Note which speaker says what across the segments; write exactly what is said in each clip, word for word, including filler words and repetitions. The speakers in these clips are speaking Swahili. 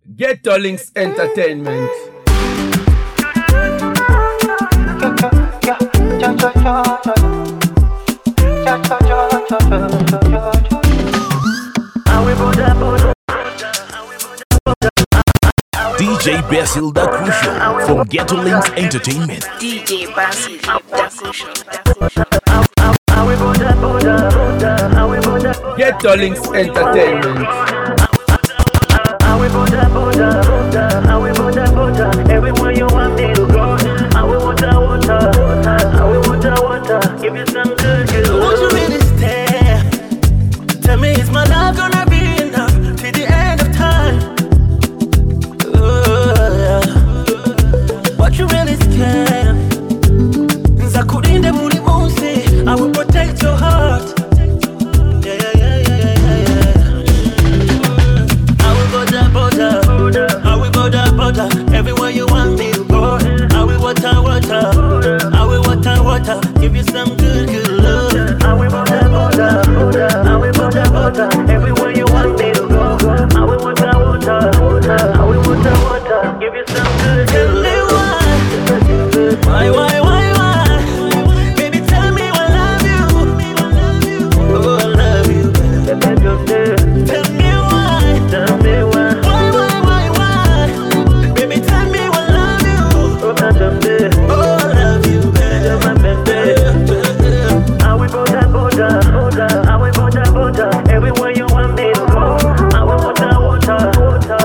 Speaker 1: Ghetto Links Entertainment.
Speaker 2: D J Basil Da Crucial from Ghetto Links Entertainment.
Speaker 3: D J Basil Da Crucial.
Speaker 1: Ghetto Links Entertainment.
Speaker 4: Everywhere you want me to go, I will water, water, I will water, water. Give you some good, good. Won't you really stay? Tell me, is my love gonna be enough till the end of time? Uh, what you really scared? Zakurinde muri munsi, I will protect your heart. Yeah, yeah, yeah, yeah, yeah, yeah. I will go down, border, I will go down, border. Everywhere you want me to go, I will water, water, I will water, water. Give you some good, good love. I will water, water, I will water, water. Everywhere you want me to go, I will water, water, I will water, water. Give you some good, good love. Why, why, why, why? Baby, tell me I love you. Oh, I love you. Tell me why. Tell me why. Why, why, why, why? Baby, tell me I love you. Oh, I love you. You're my baby. I will border, border, border. I will border, border. Everywhere you want me to go, I will water, water, water.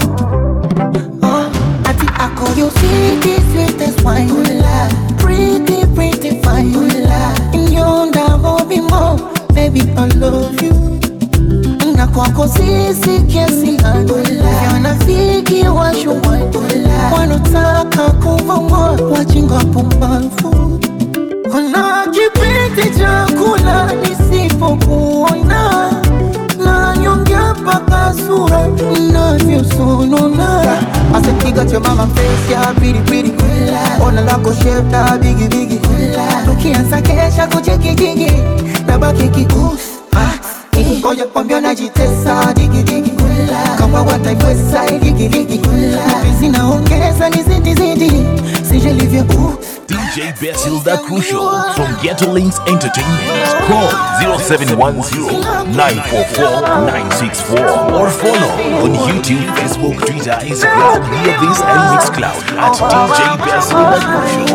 Speaker 5: Oh, I think I call you sweetie, sweetest wine. Pretty, pretty fine. In yonder will be more. Baby, I love you. Na kwako sisi kiasi gani? Wanafiki washuwa wanataka kuvongwa wajinga pumbavu. Kuna kipindi chakula nisipokuona na nyongea paka sura inavyosonona. I said, you got your mama face, yeah, pretty, pretty. Ona lako shape, da, biggie, biggie. Tukianza kesha kucheki jigi na baki kikusi. Ngoja kwambia najitesa digi digi kama wataipwesa digi digi Mpenzi naongeza ni zidi zidi sije livyo uh
Speaker 2: D J Basil Da Crucial from Ghetto Links Entertainment. Call zero seven one zero, nine four four, nine six four or follow on YouTube, Facebook, Twitter, Instagram, Hear This and Mixcloud at D J Basil Da Crucial.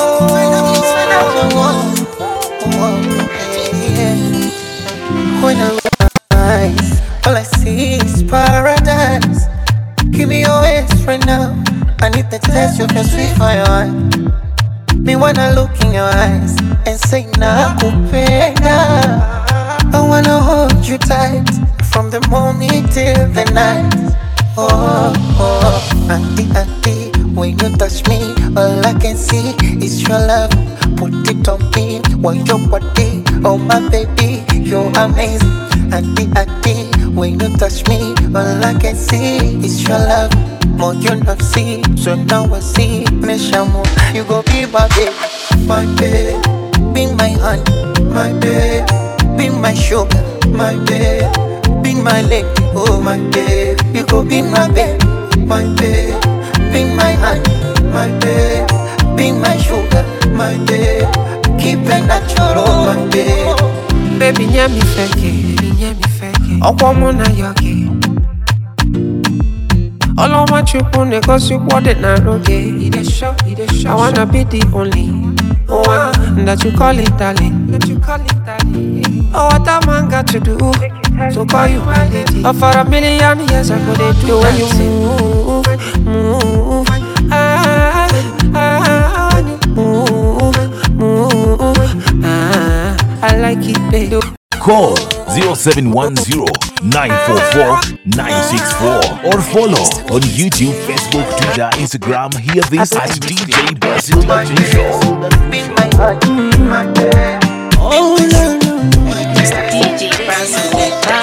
Speaker 5: When I rise, all I see is paradise. Give me your waist right now. I need the taste of your sweet fire. Me wanna look in your eyes and say nakupenda. I wanna hold you tight from the morning till the night. Oh, oh, auntie, auntie, when you touch me, all I can see is your love. Put it on me, want your body, oh my baby, you're amazing. Auntie, auntie, when you touch me, all I can see is your love. More you not see, so now I see. Meshamu, you go be my baby, my baby, be my honey, my baby, be my sugar, my baby, be my leg, oh my baby. You go be my baby, my baby, be my honey, my baby, be my sugar, my baby. Keep it natural, my baby.
Speaker 6: Baby, nyami feke, nyami feke. Okwa mona yogi. All I want you on cause you want it now, okay? I wanna be the only one that you call it darling. That you call it darling. Oh, what a man got to do to call you my lady? Oh, for a million years I could do when you move, move. Ah, ah, when you move, move. Ah, I like it, baby.
Speaker 2: Call zero seven one zero, nine four four, nine six four or follow on YouTube, Facebook, Twitter, Instagram. Hear This at D J Basil Da Crucial.
Speaker 5: Oh no no,
Speaker 3: D J Basil.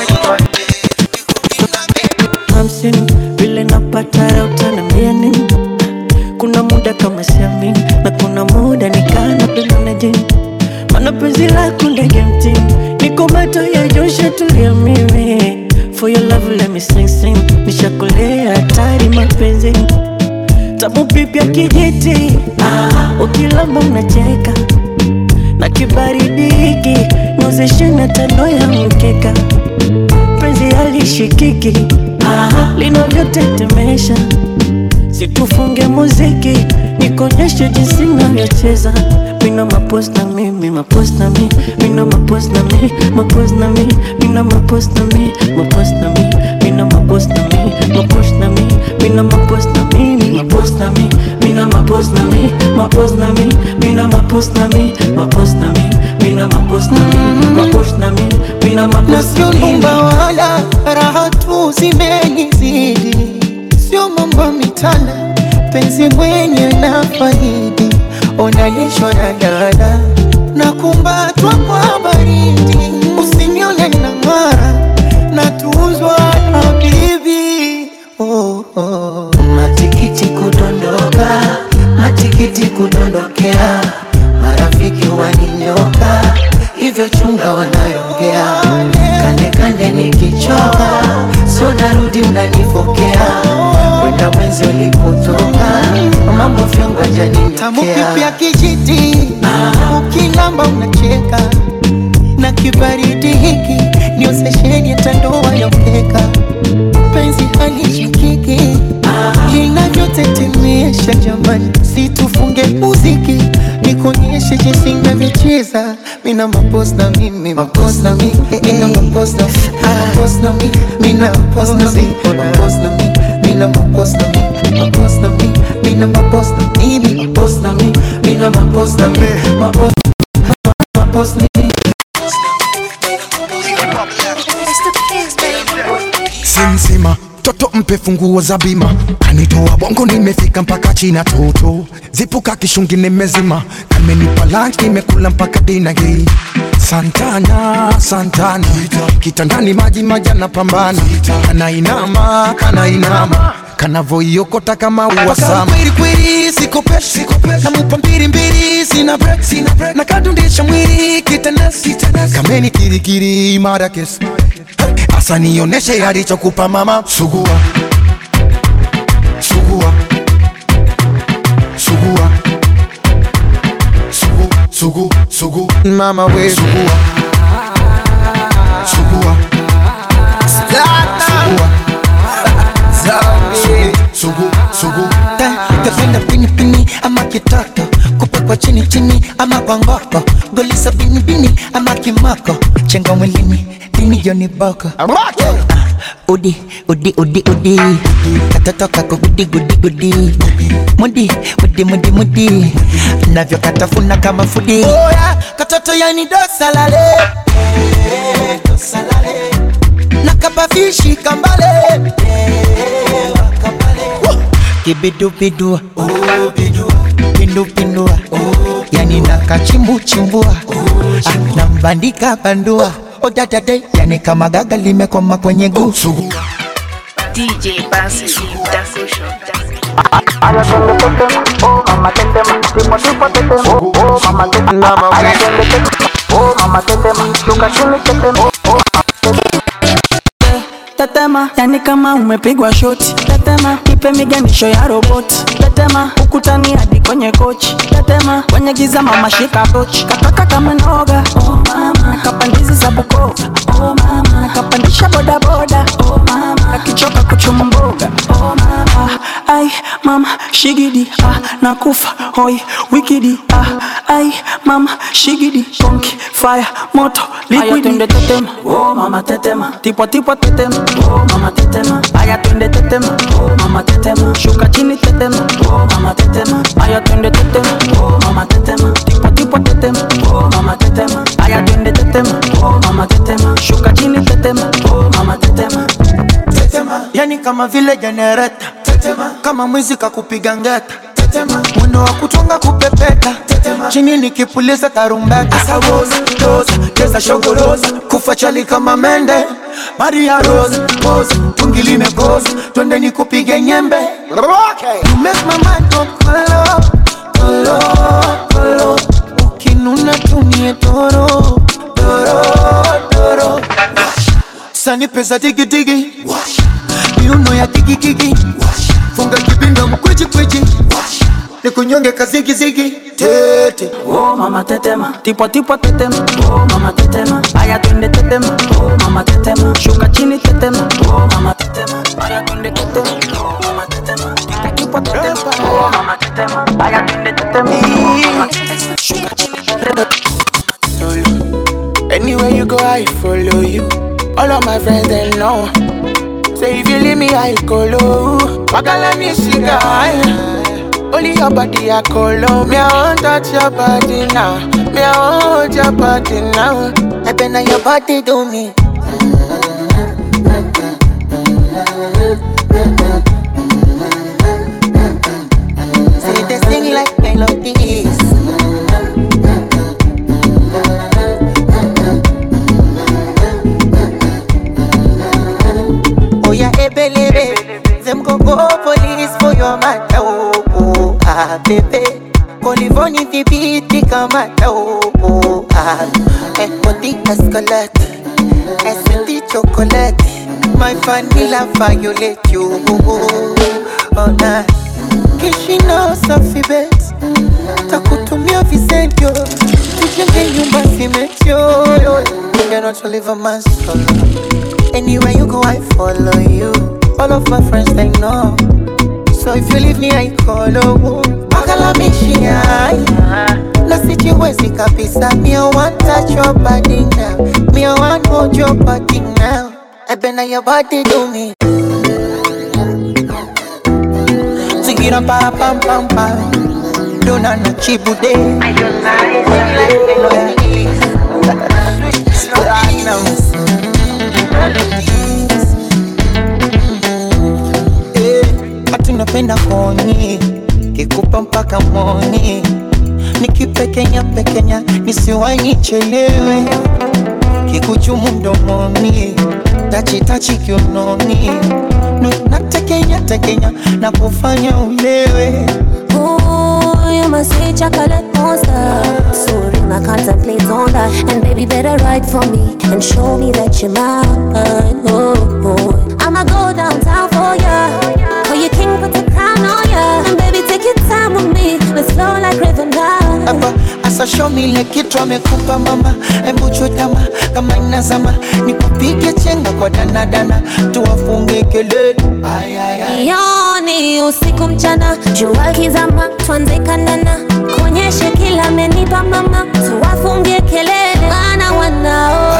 Speaker 7: Hamsini vile napata utaniambia nini? Kuna muda kama siamini na kuna muda nikana pembeni jini. Mana penzi lako ndege mtini, niko mato ya Joshua tulia mimi. For your love let me sing sing. Nishakolea hatari mapenzi. Tamu pipi ya kijiti. Ah, ukilamba unacheka. Na kibaridi hiki nozeshe na tando ya mkeka. Penzi halishikiki. Ah, linavyotetemesha. Situfunge muziki, nikonyeshe jinsi navyocheza. Mina mapost na mi, mi mapost na mi. Mina mapost na mi, mapost na mi. Mina mapost na mi, mapost na mi. Mina mapost na mi, mapost na mi. Mina mapost na mi, mi mapost na mi. Mina mapost na mi, mapost na mi. Mina mapost na mi, mapost na mi. Mina mapost na mi, mapost na mi. Mina mapost na mi.
Speaker 5: Nasionumba wala raha tu zimenizidi. Sio mambo mitana, penzi mwenye na faidi. Onalishwa na dada, na kumbatwa kwa baridi. Usinione na ngara, na tuuzwa na bibi. Oh, oh. Matikiti kudondoka, matikiti kudondokea. Marafiki waninyoka, hivyo chunga wanayongea. Kande kande nikichoka, so narudi unanifokea. Wenda mwenzi ulipotoka, mambo fyongo janinyoka. Tamu pipi ya kijiti, ah. Ukilamba unacheka. Na kibaridi hiki, niosesheni tandoa ya mkeka. Penzi halishikiki, ah. Linavyotetemesha jamani. Situfunge muziki, nikonyeshe jinsi navyocheza. Mina mapost na mi, mi mapost na mi. Mina mapost na mi, mapost na mi. Mina mapost na mi, mapost na mi. Mina mapost na mi, mapost na mi. Mina mapost na mi, mi mapost na mi. Mina mapost na mi, mapost mapost na mi.
Speaker 8: Simsima, toto mpe funguo za bima. Kanitoa bongo nimefika mpaka China toto. Zipuka kishungi nimezima. Kamenipa lunch nimekula mpaka dina hii. Santana, Santana. Kitandani maji maji anapambana. Kana inama, kana inama. Kana voyokota kama uwasama. Kwiri kwiri, siko peshi. Namupa mbiri mbiri, sina break. Na kadundisha mwiri, kitanes. Kameni kiri kiri, mara kesi. Asa nioneshe alichokupa mama. Sugua Sugua Sugua Sugu Sugu Sugu mama we Sugua Sugua Sugua Sugu Sugu Kapenda pini pini ama kitoto. Kupe kwa chini chini ama kwa ngoko. Golisa bini bini ama kimako. Chenga mwilini Dini Johnny Boko. uh, Udi, udi, udi, udi. Katoto kako gudi, gudi, gudi. Mudi, mudi, mudi, mudi. Navyo katafuna kama fudi. Oh yeah, katoto yani dosalale. Dosalale. Nakabafishi kambale. Kibidu bidua. Oh bidua. Pindu pindua. Oh yani nakachimbu chimbua. Ah, nambandika bandua. Oh da da da, yani kama gaga limekoma kwenye guu.
Speaker 3: D J Bansi, Dakusho.
Speaker 9: Aya tende tetema, oh mama tetema, tipo tipo tetema, oh mama tetema. Aya tende tetema, oh mama tetema, shuka chini tetema, oh
Speaker 7: Tetema, yani kama umepigwa shoti. Tetema, ipe miganisho ya roboti. Tetema, ukutani hadi kwenye kochi. Tetema, kwenye giza mama shika tochi. Kataka kama noga, oh mama. Nakapandizi za Bukoba, oh mama. Nakapandisha boda boda, oh mama. Nakichoka kuchuma mboga, oh mama. Ai, mama, shigidi, ah, nakufa, hoi, wikidi, ah. Ai, mama, shigidi, konki, fire, moto, liquidi. Aya twende tetema, oh mama tetema. Tipo tipo tetema, oh mama tetema. Aya twende tetema, oh mama tetema. Shuka chini tetema, oh mama tetema. Aya twende tetema, oh mama tetema. Tipo tipo tetema, oh mama tetema. Aya twende tetema, oh mama tetema. Shuka chini tetema, oh mama tetema.
Speaker 5: Tetema, yani kama vile generator. Tetema, kama mwizi kakupiga ngeta. Tetema, mwendo wa kutunga kupepeta. Tetema, chini nikipuliza tarumbeta. Asawoza, doza, kesa shogoroza. Kufa chali kama mende. Maria Rose, pose, tungi limekoza. Twende nikupige nyembe. Okay. You make my mind go kolo, kolo, kolo. Ukinuna tumie toro, toro, toro. Sani nipe za digi digi. Miuno ya digi digi. Funga kibinda mkweji kweji. Nikunyonge kazigi zigi. Tete.
Speaker 7: Oh mama tetema, tipo tipo tetema. Oh mama tetema, aya twende tetema. Oh mama tetema, shuka chini tetema. Oh mama tetema, aya twende tetema. Oh mama tetema, tipo tipo tetema. Oh mama tetema, aya twende tetema. Oh mama tetema, shuka chini tetema.
Speaker 10: Anywhere you go, I follow you. All of my friends they know. Say if you leave me, I go low. Magalani cigar. Only your body I call on. Me I want touch your body now. Me I want your body now.
Speaker 5: I been on your body do me. Say they sing like melodies. Oh yeah, ebelebe. Them go go police for your matter. Oh, oh, ah, baby. Colivoni di biti kamata. Oh, oh, ah. Eh, body escalate. Eh, sweetie chocolate. My vanilla violate you. Oh, nah. Kishino safi bet. Takutumia visentio. Tujenge nyumba simetio. You're not to live a man's solo. Anywhere you go, I follow you. All of my friends, they know. So if you leave me, I call you. Magala mishia. No situation kabisa. Me I want touch your body now. Me I want hold your body now. I been on your body do me. Sing it up, pam pam pam pam. Don't know no chibude. I don't napenda koni kikupa mpaka moni nikipekenya pekenya nisiwahi chelewe kikuchumu mdomoni tachi tachi kiunoni natekenya tekenya na kufanya ulewe.
Speaker 11: Ooh, you must say chocolate monster. Sorry, I contemplate on that. And baby, better write for me and show me that you're mine. Oh, oh. I'ma go downtown for ya. For your king, put the crown on ya. And baby, take your time with me. Let's flow like river now.
Speaker 5: Aba, asa show me like kitu amekupa mama. Embu chutama kama inazama. Nikupige chenga kwa dana dana. Tuwafunge kelele. Ay ay ay.
Speaker 11: Yoni usiku mchana. Jua kizama tuanze kanana. Kuonyeshe kila amenipa mama. Tuwafunge kelele. Wana wanao.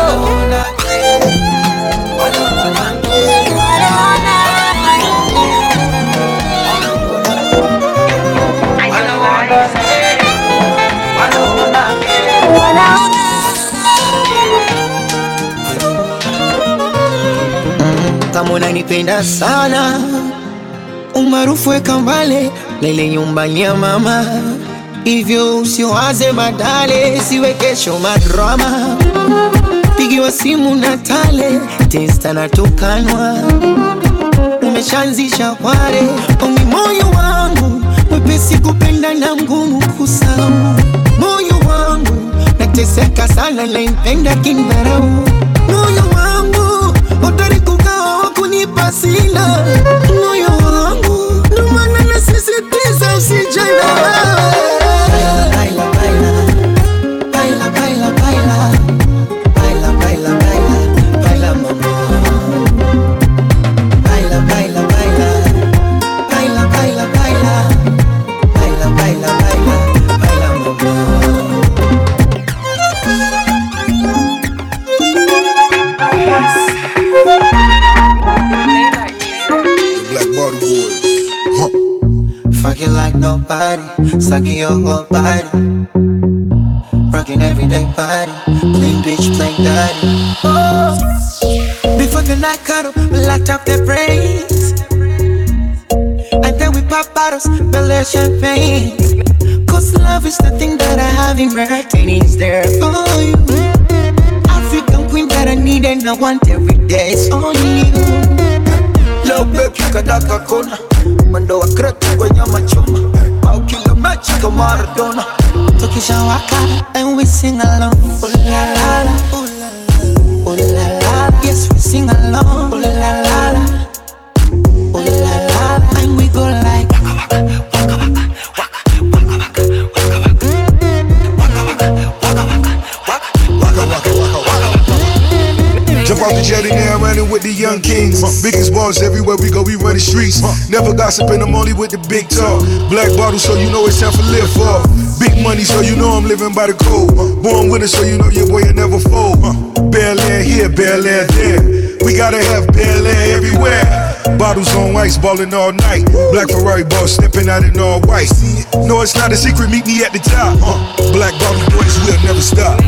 Speaker 5: Kama unanipenda sana umaarufu weka mbale lele nyumbani ya mama. Hivyo usiwaze badale siwe kesho madrama. Pigiwa simu na tale testa na tukanwa. Umeshaanzisha kware ongi moyo wangu mwepesi kupenda na mgumu kusahau. Moyo wangu nateseka sana na impenda kindarau. Moyo wangu utari kukaa wakunipa sina. Moyo wangu ndo maana nasisitiza usijana. Baila, baila, baila, baila, baila, baila, baila, baila, baila mama. Baila, baila, baila, baila, baila, baila, baila, baila, baila, baila mama.
Speaker 12: Black Bottle Boys. Huh.
Speaker 5: Fuck you like nobody, sucking your whole body. Rocking everyday body, plain bitch, plain daddy. Oh. Before the night cuddle, we light up their brains. And then we pop bottles, belly champagne. Cause love is the thing that I have in return. It's there for you. African queen that I need and I want every day. It's only you. Love baby kadaka kona. Mando wa kreti kwenye machoma. Au kila mechi kama Maradona. Tukisha waka and we sing along. Ooh la la la, ooh la la, ooh la la. Yes we sing along. Ooh la la la la, ooh la la la la, and we go like waka waka waka waka waka waka waka waka waka waka.
Speaker 12: Jump off the jetty now, running with the young kings. Biggest balls everywhere we go, we run the streets. Never gossiping, I'm only with the big talk. Black bottle, so you know it's time for live for. Big money, so you know I'm living by the code. Born with it, so you know your boy will never fold. Bare land here, bare land there. We gotta have bare land everywhere. Bottles on ice, ballin' all night. Black Ferrari boss stepping out in all white. No, it's not a secret, meet me at the top. Black bottle boys, we'll never stop.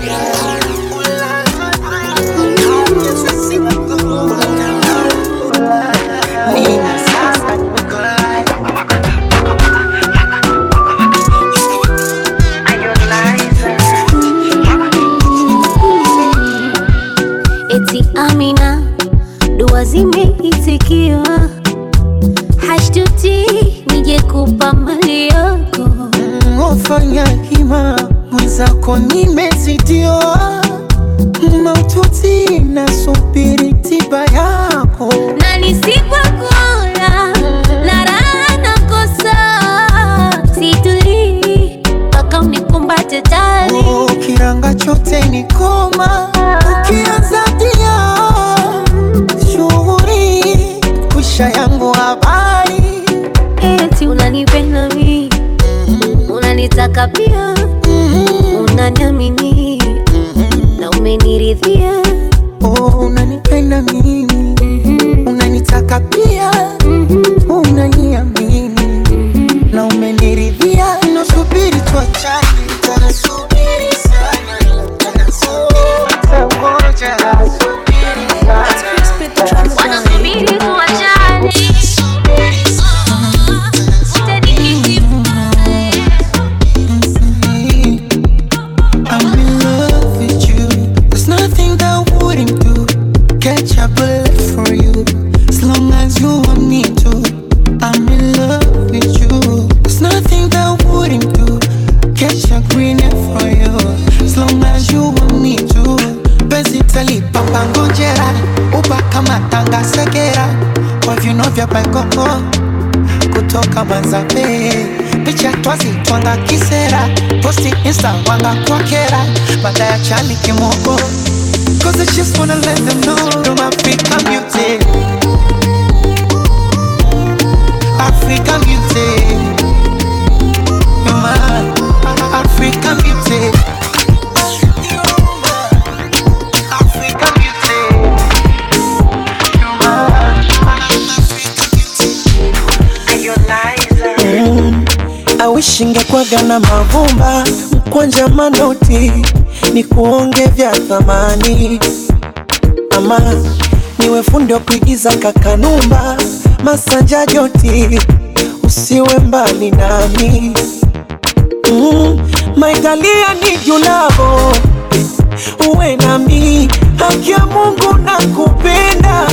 Speaker 11: Eti Amina, dua zimeitikiwa, hashtuti nije kupa mali yako.
Speaker 5: Wafanya hima, mwenzako nimezidiwa, maututi nasubiri tiba yako.
Speaker 11: Na nisipwa kula, na raha nakosa, situli, paka unikumbate tali.
Speaker 5: Oh, kiranga chote ni koma, ukianza dia shughuri, kusha yangu habari.
Speaker 11: Eti unanipenda mi, unanitaka pia, unaniamini, na umeniridhia.
Speaker 5: Oh, unanipenda mimi, unanitaka pia, unaniamini, na umeniridhia. Nasubiri tuachane, nasubiri sana, nasubiri sana,
Speaker 11: wanasubiri tuachane.
Speaker 5: I'm in love with you. There's nothing that I wouldn't do. Catch a bullet for you, as long as you want me to. I'm in love with you. There's nothing that I wouldn't do. Catch a green for you, as long as you want me to. Basically, papa ngojera, uba kama tanga segera. Kwa viuno vya baikoko, kutoka Manzabe. Picha twazi twanga kisera, posti insta wanga kwa kera, baada ya chali kimoko. Cause I just wanna let them know I'm African beauty, African beauty, you're my African beauty, African beauty, you're my African beauty. Are you Liza?
Speaker 6: I wish ingekwaga na mavumba mkwanja manoti ni kuonge vya thamani, ama niwe fundi wa kuigiza kakanumba masanja joti usiwe mbali nami. mm, Maitalia ni julavo uwe nami, haki ya Mungu na kupenda.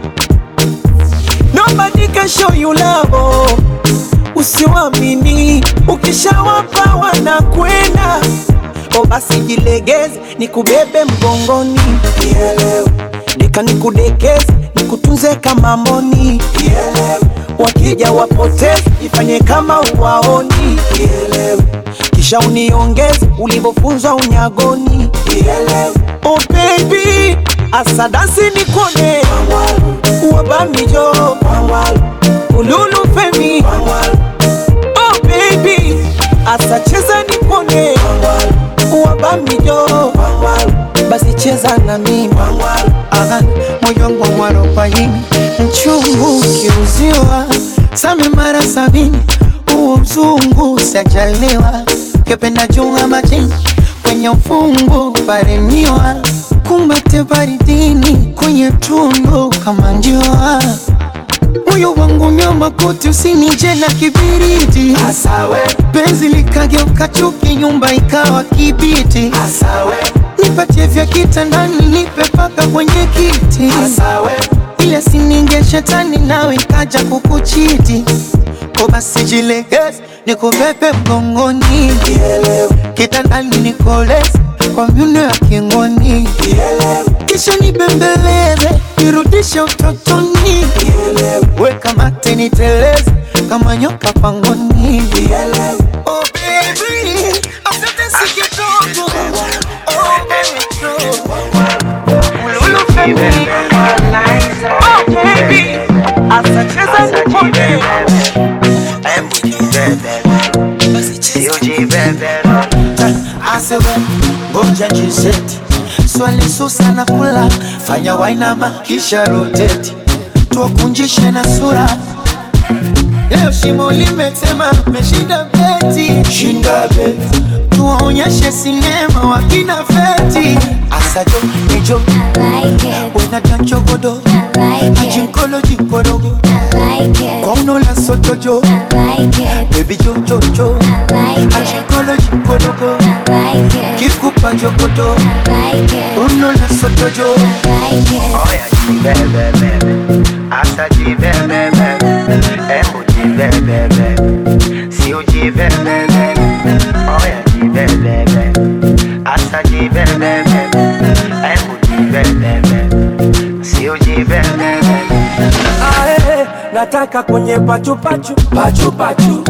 Speaker 6: Nobody can show you love, usiwamini, ukishawapa wanakwenda. O basi jilegeze, nikubebe mgongoni, yeah, nika nikudekeze, nikutunze kama mboni, yeah, wakija wapoteze, ifanye kama uwaoni, yeah, kisha uniongeze, ulivofunzwa unyagoni, yeah. Oh baby, asadasi nikone, uwabamijo, ululu femi, oh baby, asacheza nikone, uwabamijo, basi cheza na mimi.
Speaker 5: Aha, moyo wangu mwarobaini, mchungu kiuziwa, same mara sabini, uo mzungu sajaliwa, kependa junga majini, kwenye ufungu paremiwa, kumbate baridini, kwenye tundu kama njiwa. Moyo wangu nyama kote usinije na kibiriti, asawe penzi likageuka chuki, nyumba ikawa kibiti, asawe nipatie vya kitandani, nipe paka kwenye kiti, asawe ile sininge shetani nawe kaja kukuchiti. Kwa basi jilegeze, nikubebe mgongoni, kitandani nikoleze, kwa miuno ya kingoni, kisha nibembeleze nirudishe utotoni, weka mate niteleze kama nyoka pangoni. Oh baby, asante si kidogo. Oh baby, oh baby, asacheza nipone. Asewe, ngoja jiseti, swali susa na kula, fanya wainama kisha roteti, tuwakunjishe na sura. Leo shimo limetema, meshinda beti, shinda beti, tuwaonyeshe sinema wakina feti. Asajo, nejo, wena dancho godo, ajinkolo jinkologo, kwa unola soto jo, baby jo jo jo, ajinkolo jinkologo, kikupa jo godo, unola soto jo.
Speaker 13: Oh yeah, jibebe, asa jibebe, emo jibebe, si o jibebe, oh yeah, jibebe, asa jibebe, emo jibebe, si o jibebe.
Speaker 14: Ae, nataka kwenye pachu pachu, pachu pachu,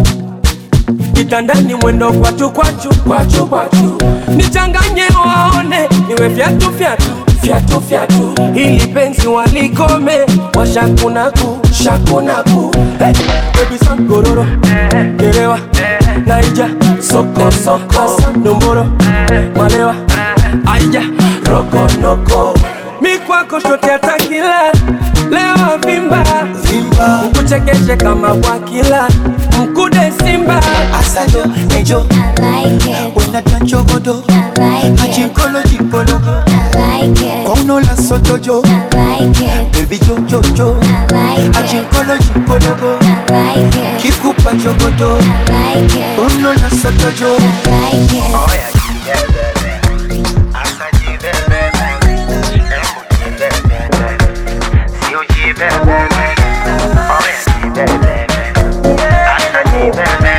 Speaker 14: kitandani mwendo kwachu kwachu, kwachu kwachu, nichanganye waone, niwe fiatu fiatu, fiatu fiatu, hili penzi walikome, washakunaku, shakunaku. Hey, baby san gororo, gerewa, naija, soko soko, nomboro, malewa, aija, roko noko. Mi kwako shote atakila, leo vimba, vimba, ukuchekeshe kama wakila, mkude simba.
Speaker 5: Asajo, nejo, wena dancho godo, ajinkolo jinkologo, kwa unola soto jo, baby jo jo jo, ajinkolo jinkologo, kikupa jo godo, unola soto jo.
Speaker 13: Oh yeah, jibebe, asa jibebe, emo jibebe, si o jibebe, oh yeah, jibebe, asa jibebe.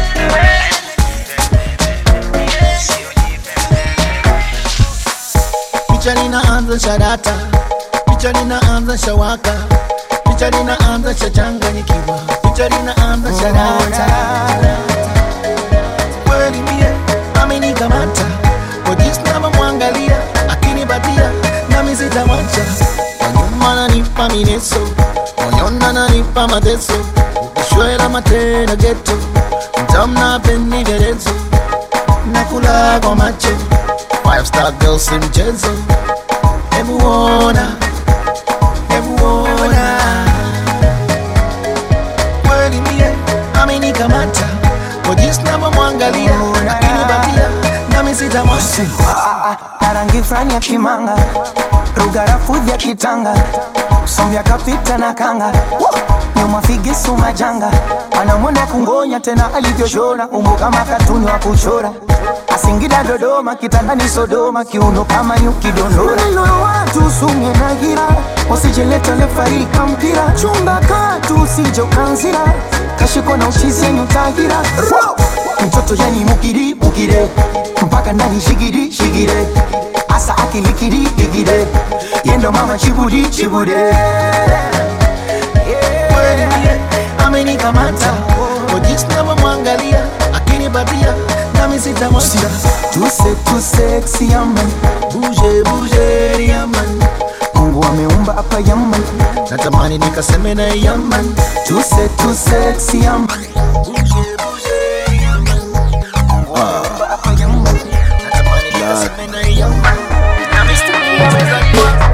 Speaker 15: Picha linaanza shadata, picha linaanza shawaka, picha linaanza shachanganyikiwa, picha linaanza shadata. Kweli mie amenikamata, kwa jinsi navyomwangalia akinipatia nami sitamwacha. Nyuma ananipa mineso, moyoni ananipa mateso, ukishwela matena geto, mtamna peni gerezo, nakula kwa macho. Five star girl si mchezo, hebu ona, hebu ona. Kweli mie amenikamata, kwa jinsi navyomwangalia akinipatia nami sitamwacha.
Speaker 7: Rangi frani ya kimanga, rugarafu ya kitanga, sombya kapita na kanga, nyuma figisu majanga, anamwona kungonya tena alivyoshona, umbo kama katuni wa kuchora. Asingida Dodoma, kitandani Sodoma, kiuno kama nyuki dondora. Neno watu sumye na gira, usijeleta lefarika mpira, chumba katu usijo kanzira, kashiko na uchizi yenyu tahira. Mtoto yani mukiri, mukire, mpaka nani shigiri, shigire, asa akilikiri, ligire, yendo mama chibudi, chibude.
Speaker 15: Kweli mie amenikamata, kwa jinsi navyomwangalia akinipatia nami sitamwacha.
Speaker 7: Tuse tu sexy yaman,
Speaker 15: bouge bouge yaman,
Speaker 7: Mungu ameumba hapa yaman,
Speaker 15: natamani nikaseme na yaman.
Speaker 7: Tuse tu sexy yaman,
Speaker 15: bouge bouge yaman, Mungu ameumba hapa yaman, natamani nikaseme na yaman. Na mister ameza kwa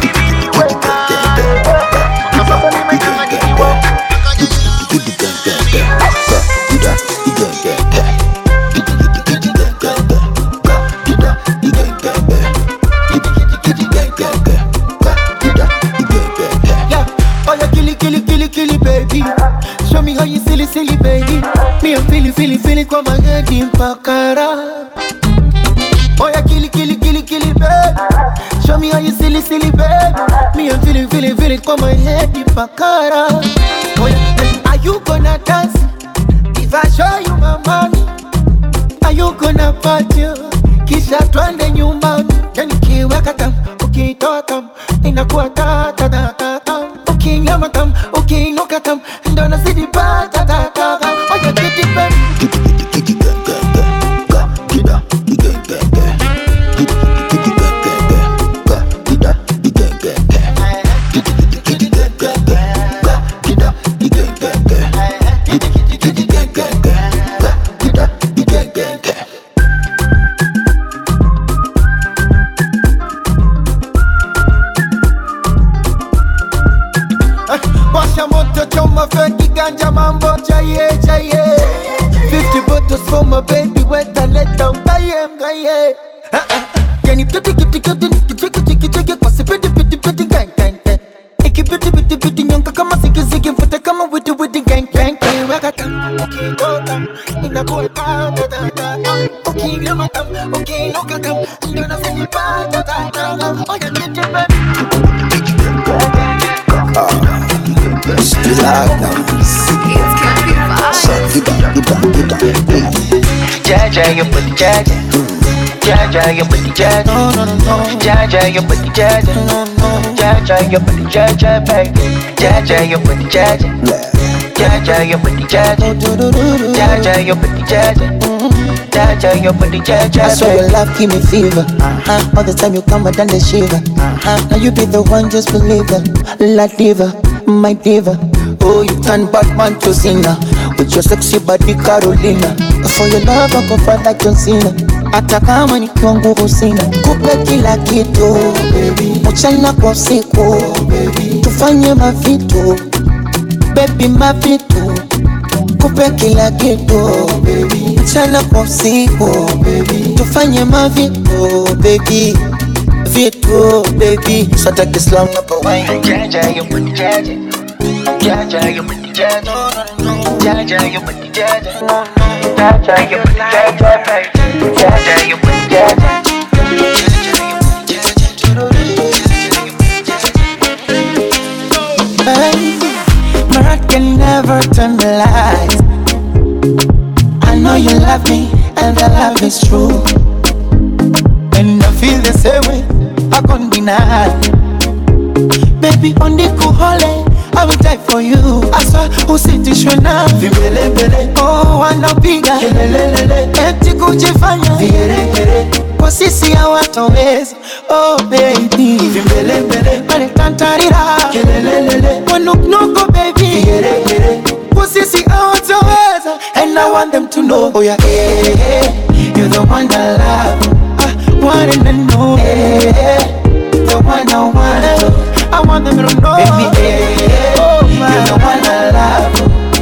Speaker 5: show me how you silly, silly baby. Me I'm feeling, feeling, feeling kwa magadi mpakara. Oh yeah, killy, killy, killy, killy baby. Show me how you silly, silly baby. Me I'm feeling, feeling, feeling kwa my head mpakara. Oh yeah, are you gonna dance? If I show you my money, are you gonna party? Kisha twa inakuwa ta ta ta ta ta. Ukinyama tam, ukiinuka tam, ndo nazidi pa ta ta ta ta. Oya kiti baby. Washa moto choma feki ganja mambo chaye chaye. Fifty bottles for my baby weta let down gaye gaye. Yani piti piti piti piti piti piti kwa sipiti piti piti gang gang gang. Iki piti piti piti nyonga kama ziki ziki mfuta kama witi witi gang gang gang. Wakata ukikota inakuwa ta ta ta ta. Ukinyama tam ukiinuka tam ndo nazidi pa ta ta ta. Oya kiti baby.
Speaker 16: Still out now.
Speaker 13: Jaja, you put the jaja. Jaja, you put the jaja. Jaja, you put the jaja. Jaja, you put the jaja, baby. Jaja, you put the jaja. Jaja, you put the jaja. Jaja, you put the jaja. Jaja, you put the jaja.
Speaker 5: I swear your love give me fever. Uh-huh. All the time you come, I done the shiver. Uh-huh. Now you be the one, just believe it. La diva, my diva. Oh, you turn Batman to Cena with your sexy body Carolina. For your love, I go fight like John Cena. Hata kama nikiwa nguvu sina, kupe kila kitu baby, mchana kwa usiku baby, tufanye mavitu baby, mavitu kupe kila kitu baby, mchana kwa usiku baby, tufanye mavitu baby, vitu baby. So take it slow up a wine.
Speaker 13: Jaja, you put the jaja. Jaja, you put the jaja. Jaja, you put the jaja. Jaja, you put the jaja, baby. Jaja, you put the jaja.
Speaker 5: My heart can never turn the lights. I know you love me, and the love is true. And I feel the same way, I can't deny. Baby, on the cool hole, I will die for you. I saw who sit is you now. Oh, wanapiga kelelelele, eti kujifanya vigeregere, kwa sisi hawatoweza. Oh baby, wale tantarira kelelelele, wanuknuko baby vigeregere, kwa sisi hawatoweza. And I want them to know, oh yeah, hey, hey, you're the one I love. I want them to know, hey, hey, the one I want. I want them to know, baby, hey, hey, you're the one I love.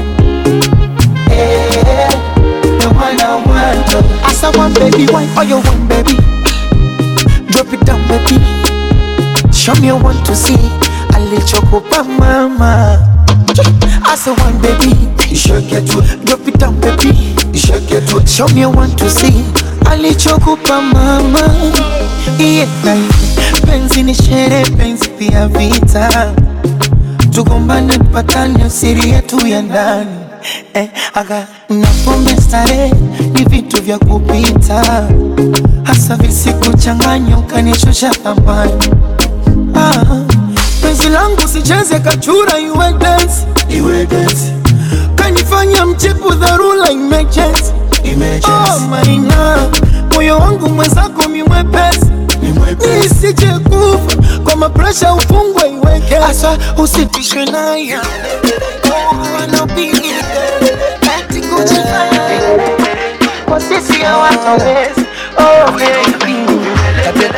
Speaker 5: Hey, hey, the one I want. As I want, baby, why all you want, baby? Drop it down, baby. Show me what to see. I let you go back, mama. As I want, baby, you should get to it. Drop it down, baby. You should get to it. Show me what to see. I let you go back, mama. Yeah, penzi ni shere, penzi pia vita. Tugombane patane siri yetu ya ndani. Eh, aga napombe stare ni vitu vya kupita. Hasa visikuchanganya ukanishusha thamani. Ah, penzi langu sicheze kachura, iwe dance, iwe dance. Kanifanya mchepu dharura emergency, emergency. Oh my God, moyo wangu mwenzako miwepesi, nisije kufa kwa mapresha, ufungwe iweke. Asa usitishwe naye, oh wanapiga eti kujifanya kwa sisi hawatoweza. Oh baby, katika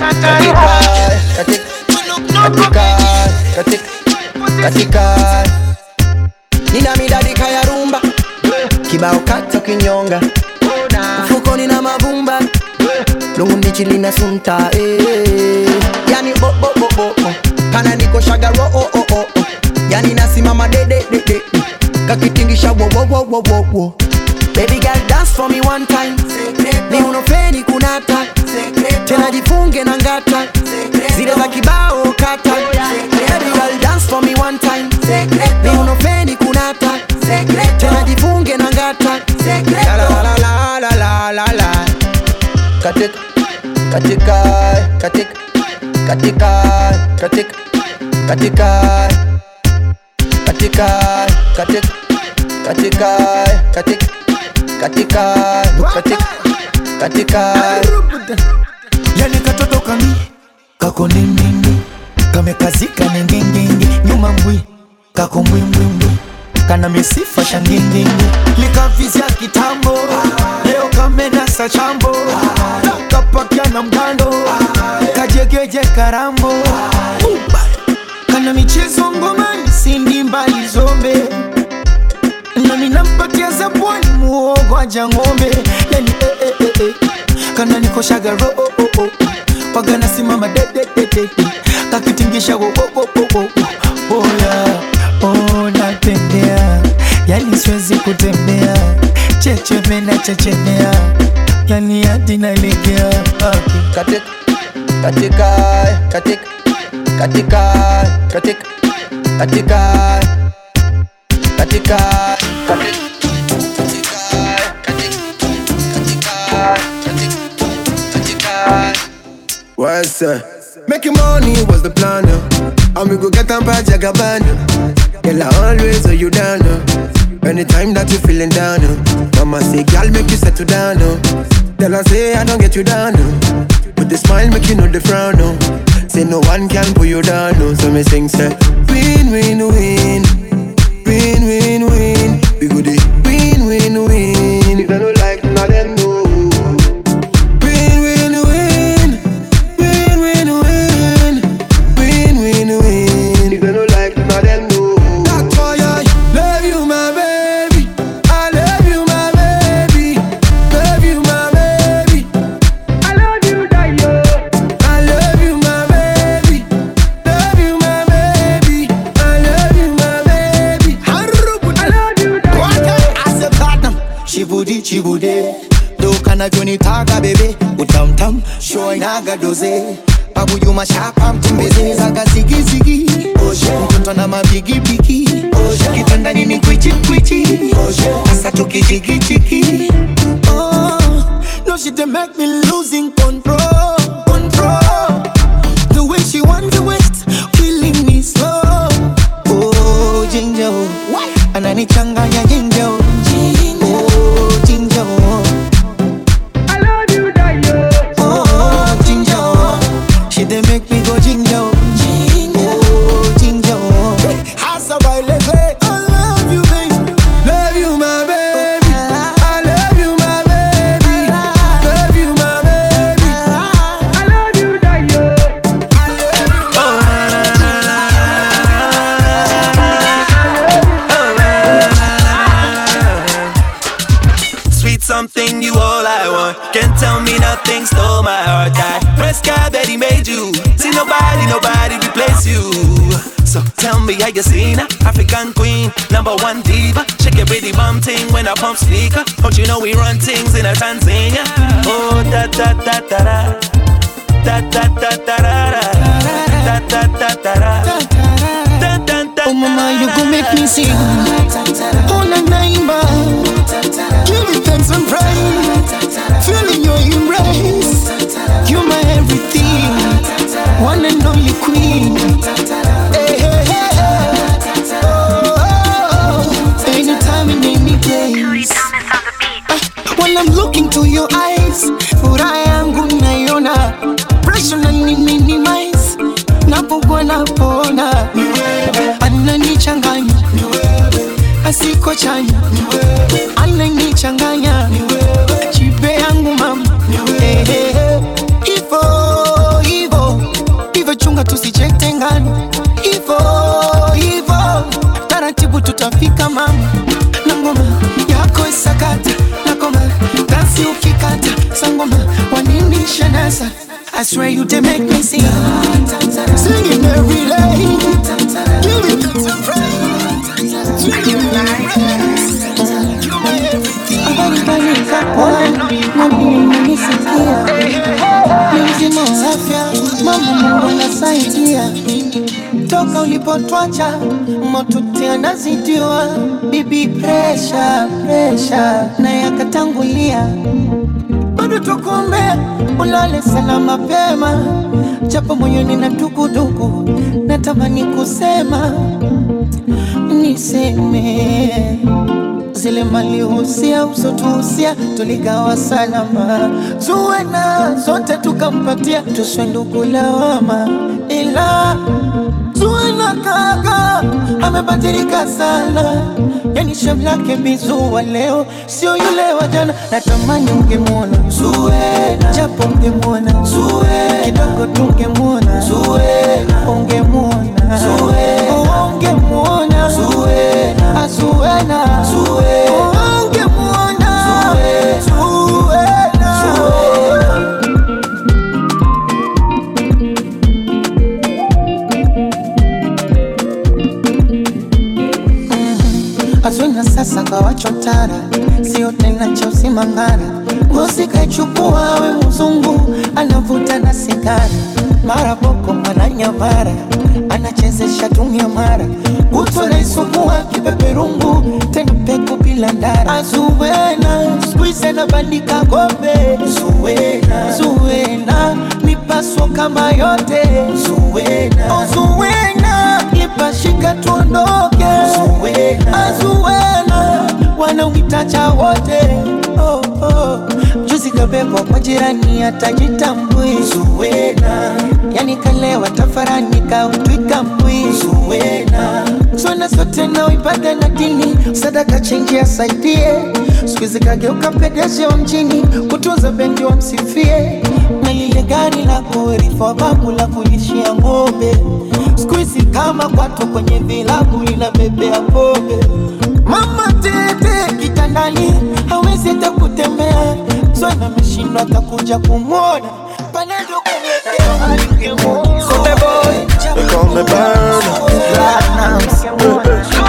Speaker 5: katika katika nina midadika ya rumba, kibao kata kinyonga, mfukoni na mavumba, lungu ndichi lina sunta, eh. Yani bo bo bo bo bo, kana niko shagaro oh oh oh oh. Yani nasimama de de de de, kakitingisha wo wo wo wo wo wo. Baby girl dance for me one time, ni unofeni kunata, tena jifunge na ngata, zile za kibao kata. Baby girl dance for me one time, ni unofeni kunata, tena jifunge na ngata. La la la la la la la la. Katika, katika, katika, katika.
Speaker 13: katika katika katika katika katika katika katika katika katika
Speaker 17: yani katoto kami kako nindindi kamekazika ningindindi nyuma mbwi kako mbwimbwimbwi kana misifa shangindindi likavizia kitambo leo kamenasa chambo kapakia na mgando kajegeje karambo kana michezo ngomani sindi mbali zombe na minampatia zabwani muogo aja ngombe yani eh eh eh eh kana nikoshaga ro oh oh oh pagana simama de de de de kakitingisha wo wo wo wo oh yeah oh natembea yani siwezi kutembea cheche mena chechemea yani hadi nalegea
Speaker 13: katika katika katika katika katika katika katika
Speaker 18: What's up? Making money was the plan, uh. And we go get them by Jagabana. Girl, I always hold you down, uh. Anytime that you feeling down, uh. Mama say, girl, make you settle down, uh. Tell her say, I don't get you down, uh. With the smile, make you know the frown, uh. Say no one can pull you down, uh. So me sing, say, win, win, win. Win, win, win. We go the win, win, win. If I don't like, now then no.
Speaker 17: Chibude, do kana joni taga bebe, utam tam, show inaga doze. Babu yuma shapa mtimbeze, zaga zigi zigi. Mtoto na mabigi bigi, kitanda nini kwichi kwichi. Asa tuki jigi jigi. Oh, no she dey make me losing control, control. The way she want to waste, killing me slow. Oh, ginger, anani changanya ginger.
Speaker 4: Something you all I want. Can't tell me nothing stole my heart. I press God that he made you. See nobody, nobody replace you. So tell me how you seen her, African queen, number one diva. Shake your pretty bum ting when I pump speaker. Don't you know we run things in a Tanzania? Oh da da da da da da da da da da da da da da.
Speaker 17: Oh mama, you gon' make me sing. Oh na naima, give me thanks and praise. Feeling your embrace, you're my everything, one and only queen. Hey, hey, hey, hey. Oh, oh, oh. Anytime and any place. Uh, when I'm looking to your eyes, furaha yangu naiona, pressure na ni minimize, napokwa napona. Ananichanganya, asiko chanya, ananichanganya, chipe yangu mama. Hey, hey, hey. Ivo, Ivo, Ivo chunga tusijitengane. Ivo, Ivo, taratibu tutafika mama. Na ngoma yako isakata, na ngoma dansi ukikata, sangoma wanini shanasa. I swear you did make me sing, singing every day. Give it to praise. You're my everything. Abanikanika kwa nabini nanisikia. Mzima wa afya, mama Mungu anasaidia. Toka ulipotwacha, motuti anazidiwa. Bibi pressure, pressure, na yakatangulia. Bado
Speaker 5: Mungu tukuombea ulale salama mapema, japo moyoni na tukutuku natamani kusema niseme zile mali husia usotuhusia tuligawa salama, Zuwena zote tukampatia tuswe ndugu lawama, ila Zuwena kaka amebadilika sana, yani shabu lake bizuwa leo sio yule wa jana. Natamani ungemwona Zuwena, japo ungemwona Zuwena, kidogo tungemwona Zuwena, ungemwona Zuwena, ungemwona Zuwena, Zuwena, Zuwena, ungemwona Zuwena, Zuwena. Azwina sasa kawachotara, sio tena cha usimangara. Musika ichukua we mzungu, anavuta na sigara. Mara boko mara nyamara, anachezesha tumia mara. Uto na isukua kipeperungu, tena peku bila ndara. Azuwena, squeeze na bandika gobe. Zuwena, Zuwena, mipaso kama yote. Zuwena, oh Zuwena, nipashika tuondoke. Zuwena, Azuwena, wanaumitacha wote. Oh, oh. Juzi kabebo kwa jirani atajitambui. Zuwena, yani kalewa tafarani kautwika mbui. Zuwena, Zuwena sote na uibada na dini, sadaka chenji asaidie. Sikuizi kageuka pedeshi wa mjini, kutunza bendi wa msifie. Na lile gari la kurifu wa babu la kulishia ng'ombe, sikuizi kama kwato kwenye vilabu lina bebea pombe. Mama tete kitandani hawezi hata kutembea, Zuwena meshindwa atakuja kumwona Panado kumletea.
Speaker 19: So the boy, they call me Burner.
Speaker 5: Platinums.
Speaker 19: You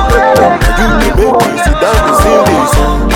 Speaker 19: the baby, sit down to sing this song.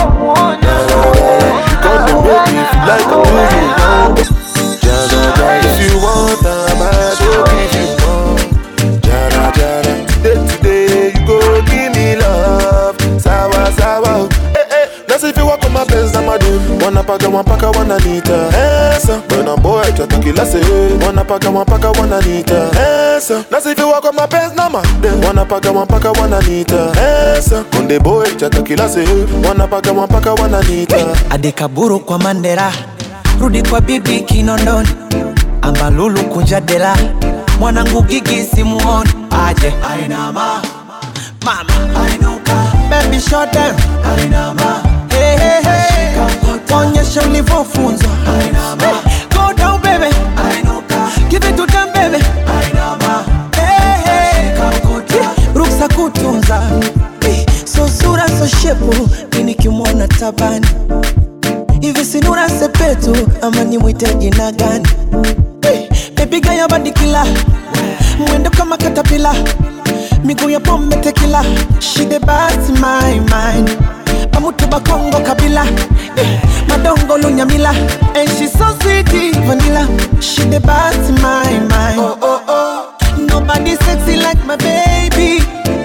Speaker 19: You call me baby if you like a movie. Jada jada, if you want a bad baby, if you want. Jada jada, today today you go give me love. Sawa sawa, eh eh. That's if you walk on my best, I'm a dude. Wanna paka, wanna paka, wanna nita. Esa, when a boy try to kill us, wanna paka, wanna paka, wanna nita. Esa, that's if you walk on my best, I'm a dude. Wanna paka, wanna paka, wanna nita. Esa, when the boy try to kill us, wanna paka, wanna paka, wanna nita.
Speaker 20: Adekaburu kwa Mandela, rudi kwa bibi Kinondoni, Ambalulu kunja dela, mwanangu Gigi simuoni. Aje ainama, mama ainuka, baby shut down, ainama. Hey hey hey, onyesha ulivyofunzwa. Ainama, go down baby, ainuka, give it to them baby. Ainama, hey hey, ruksa kutunza, so sura so shepu, mimi kimwona tabani. Hivi sinura sepetu, ama ni mwite jina gani? Baby gaya badikila, mwendo kama katapila, miguu ya pombe tequila. She the best in my mind, Bamutu Bakongo Kabila, eh, Madongo Lunyamila. And she's so sweet, vanilla. She the best in my mind. Oh, oh, oh. Nobody sexy like my baby.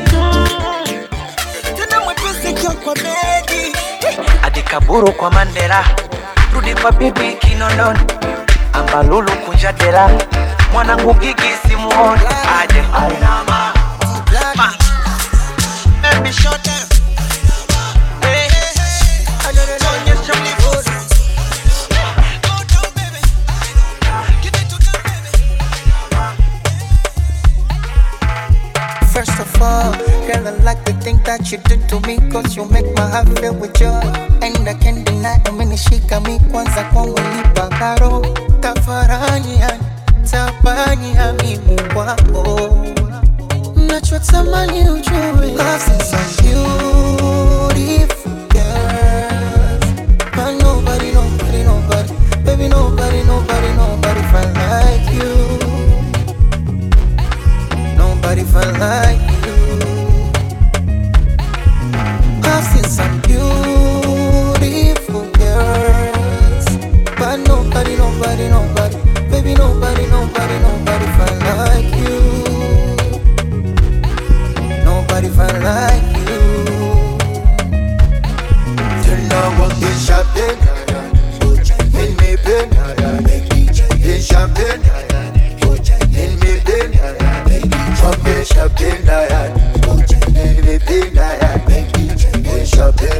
Speaker 20: Tena mwepesi kyo kwa baby. Adikaburu kwa Mandela, rudi kwa bibi Kinondoni, Ambalulu kunja dela, mwanangu Gigi simuoni. Aje ainama, baby shut down.
Speaker 5: First of all, girl, I like the thing that you do to me, cause you make my heart fill with joy. And I can't deny, umenishika mi kwanza kwangu nipa karo. Tafarani yani, tabani ya mimi kwako. Nachotamani ujue, cause it's so beautiful, girl. But nobody, nobody, nobody, baby, nobody, nobody, nobody find like you. Nobody felt like you. I've seen some beautiful girls, but nobody, nobody, nobody, baby, nobody, nobody, nobody felt like you. Nobody felt like you. Till now I'm getting shot dead. When me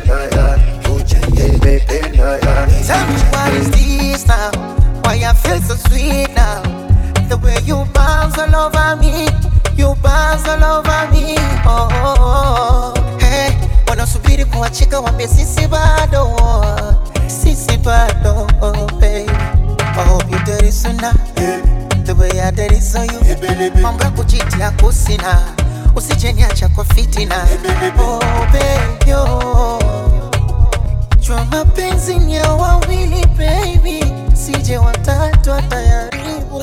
Speaker 5: Tell me what is this now? Why I feel so sweet now? The way you bounce all over me, you bounce all over me. Oh, oh, oh. Hey, wanasubiri kuachika wambie sisi bado, sisi bado, oh babe. I hope you did it sooner, the way I did it so you. Mambo ya kujitia kusina, usije niacha kwa fitina. Oh baby, oh. Jua mapenzi ni ya wawili baby, sije watatu atayaribu.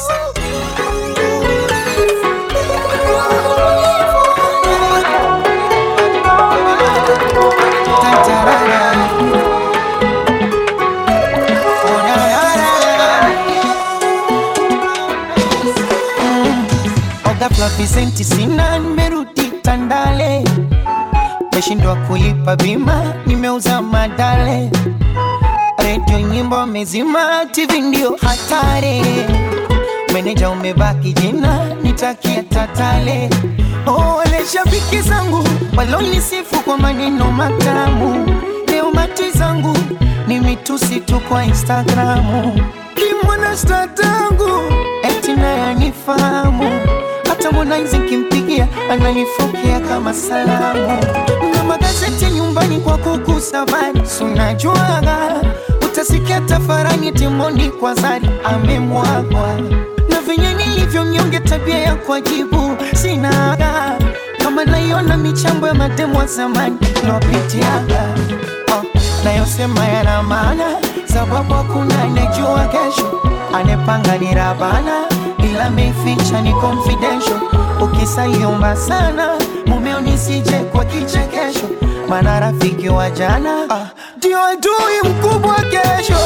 Speaker 5: Oga Vicenti sina nimerudi Tandale, meshindwa kulipa bima nimeuza madale, radio nyimbo mezima, T V ndio hatari, meneja umebaki jina nitakia tatale. Oh, wale shabiki zangu walonisifu kwa maneno matamu, leo mati zangu ni mitusi tu kwa Instagramu. Kimwana statangu eti naye nifahamu, hata Harmonize nikimpigia ananifokea kama salamu. Na magazeti nyumbani kwa kuku safari, unajuaga utasikia tafarani Timondi kwa Zari amemwagwa. Na venye nilivyo mnyonge tabia ya kujibu sinaga, kama naiona michambo ya mademu wa zamani lopitiaga. Oh, na yosema yana maana, sababu hakuna anejua kesho, anepanga ni Rabana, ila meficha ni confidential. Ukisaiomba sana mumeo nisije kwa kichekesho, maana rafiki wa jana ndio ah, adui mkubwa kesho.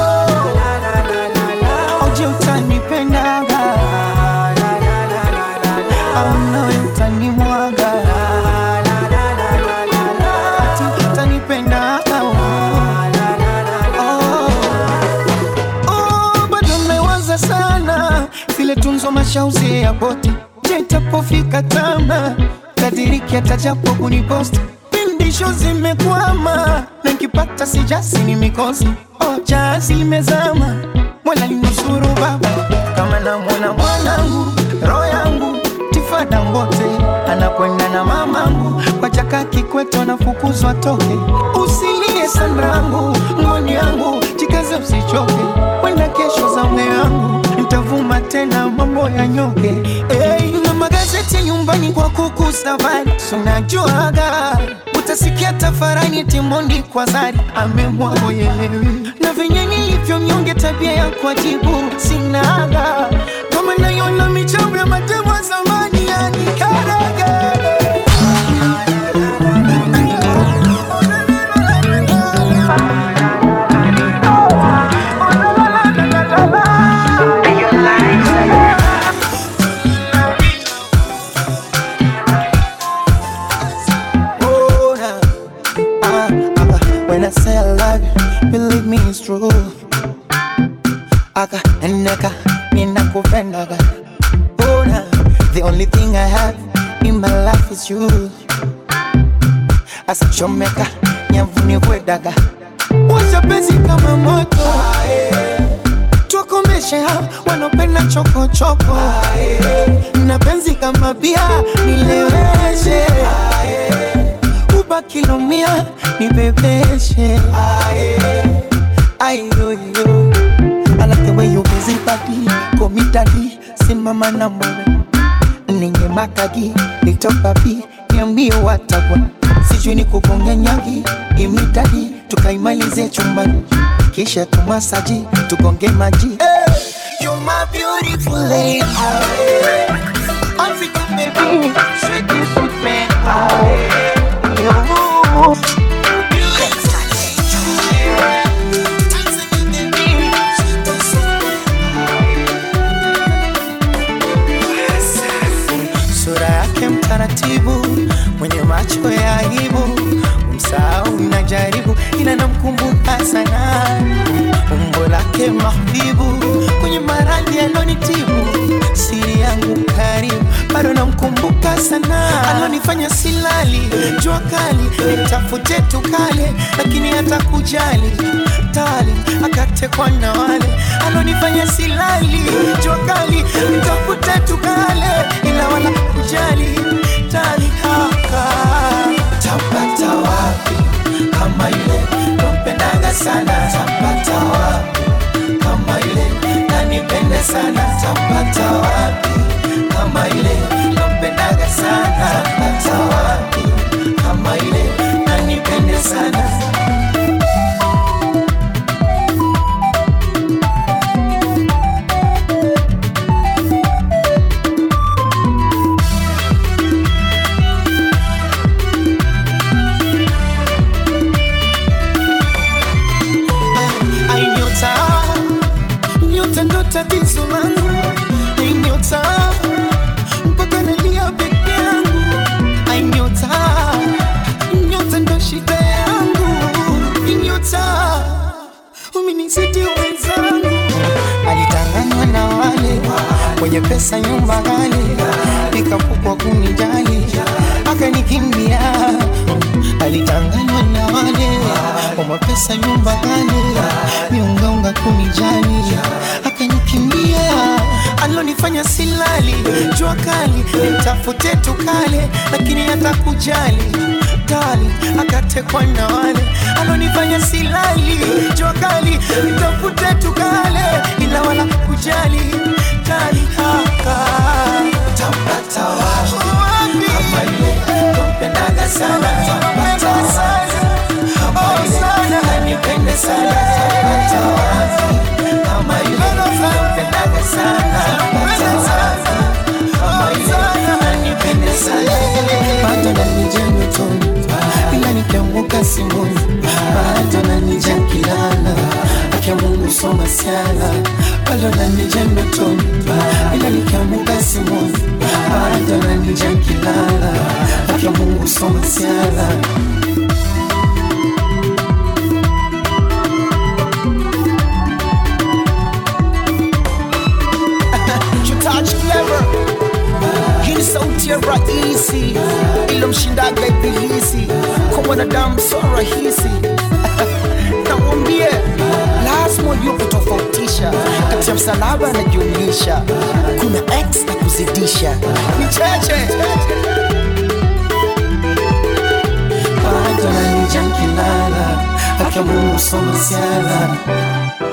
Speaker 5: Oje utanipendaga au nawe utanimwaga, ati utanipendaga. Oh, oh, bado mmewaza sana vile tunzo mashauzi ya boti, jetapofika tama kadiriki atajapo kuniposti. Pindisho zimekwama na nkipata sijasi ni mikosi. Oh, jazi limezama mwala linusuru baba, kama na mwana mwanangu roho yangu tifada mbote, anakwenda na mamangu kwa chaka Kikwete anafukuzwa toke. Usilie Sandrangu ngoni yangu jikaze usichoke, wenda kesho za mume yangu nitavuma tena mambo ya nyoke. Hey, na magazeti nyumbani kwa kuku safari, unajuaga utasikia tafarani Timondi kwa Zari amemwago yelewi. Na venye nilivyo mnyonge tabia ya kujibu sinaga, kama naiona michambo ya mademu wa zamani yani karaga. When I say I love you, believe me it's true. Aka neka ninakupendaga. Oh, nah. The only thing I have in my life is you. Asichomeka nyavuni kwedaga, wacha penzi kama moto. Tukomeshe hao wanopenda choko choko, na penzi kama bia nileweshe, ubaki mia nibebeshe. Ayo yo, I like the way you busy body, komi daddy, simama na mwana. Ninge makagi, ito papi, niambie watagwa. Sijui ni kukonga nyagi, imitadi, tukaimalize chumbani, kisha tumasaji, tukonge maji. Hey, you're my beautiful lady, African baby, sweet sweet man. Sura yake mtaratibu, mwenye macho ya aibu, msahau najaribu ila namkumbuka sana. Umbo lake mahbibu, kwenye maradhi alonitibu,
Speaker 20: siri yangu karibu, bado namkumbuka sana. Alonifanya silali, jua kali, nitafute tukale, lakini hata kujali tali, akatekwa na wale. Alonifanya silali, jua kali, nitafute tukale, ila wala kujali tali haka. Tapata wapi kama yule nampendaga sana? Tapata wapi kama yule nanipende sana? Tapata wapi kama yule nampendaga sana? Tapata wapi kama yule nanipende sana? Tatizo langu ni nyota, mpaka nalia peke yangu. Ai nyota, nyota ndo shida yangu. Ni nyota, umenizidi wenzangu. Alitanganywa na wale kwenye pesa, nyumba ghali, nikapukwa kunijali, akanikimbia. Alitanganywa na wale kwa pesa, nyumba ghali, miungaunga kunijali, akanikimbia. Alonifanya silali, jua kali, nitafute tukale, lakini hata kujali tali, akatekwa na wale. Alonifanya silali, jua kali, nitafute tukale, ila wala kujali tali haka. Tapata wapi kama yule nampendaga sana? Tapata wapi kama yule nanipende sana? Tapata wapi kama yule nampendaga sana? Tapata wapi kama yule nanipende sana? Bado nanijia nyotoni, ila nikianguka simoni. Bado nanijia kilala, akia Mungu soma siala. Bado nanijia nyotoni, ila nikianguka simoni. Bado nanijia kilala, akia Mungu soma siala. Hii sauti ya rahisi ilomshindaga ibilisi, kwa mwanadamu so rahisi. Namwambie lazima ujue kutofautisha kati ya msalaba na jumlisha, kuna X na kuzidisha. Ni cheche bado nanijia kilala, akia Mungu soma siala.